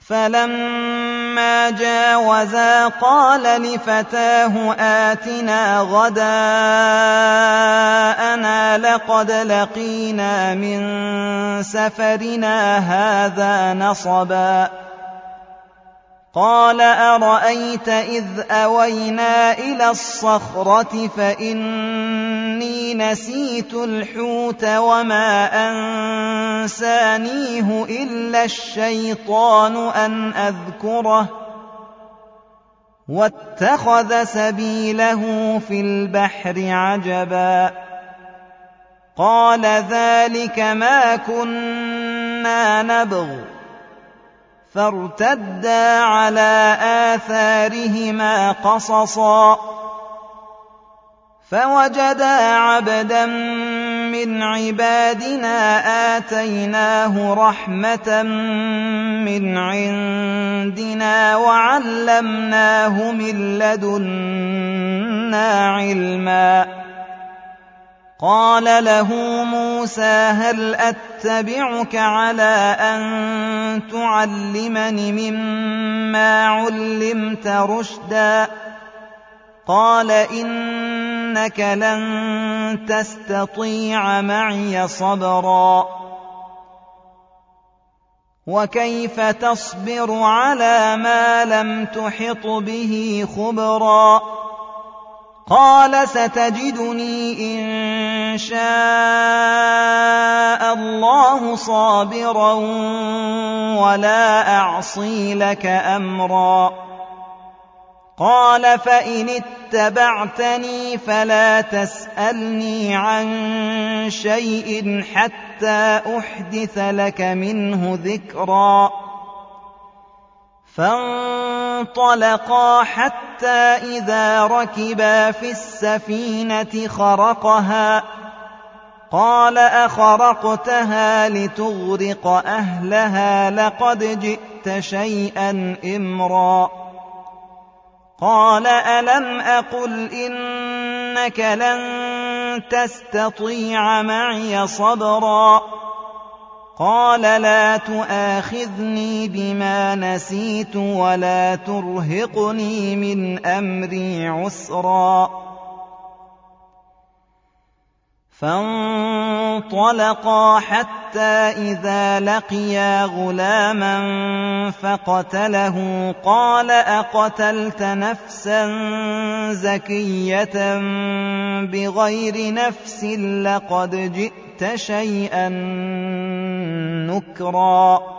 فلما جاوزا قال لفتاه آتنا غداءنا لقد لقينا من سفرنا هذا نصبا قال أرأيت إذ أوينا إلى الصخرة فإني نسيت الحوت وما أنسانيه إلا الشيطان أن أذكره واتخذ سبيله في البحر عجبا قال ذلك ما كنا نبغ فارتدا على آثارهما قصصا فوجدا عبدا من عبادنا آتيناه رحمة من عندنا وعلمناه من لدنا علما قال له موسى هل أتبعك على أن تعلمني مما علمت رشدا قال إنك لن تستطيع معي صبرا وكيف تصبر على ما لم تحط به خبرا قال ستجدني إن شاء الله صابرا ولا أعصي لك أمرا قال فإن اتبعتني فلا تسألني عن شيء حتى أحدث لك منه ذكرا فانطلقا حتى إذا ركبا في السفينة خرقها قال أخرقتها لتغرق أهلها لقد جئت شيئا إمرا قال ألم أقل إنك لن تستطيع معي صبرا قال لا تؤاخذني بما نسيت ولا ترهقني من أمري عسرا فانطلقا حتى إذا لقيا غلاما فقتله قال أقتلت نفسا زكية بغير نفس لقد جئت شيئا نكرا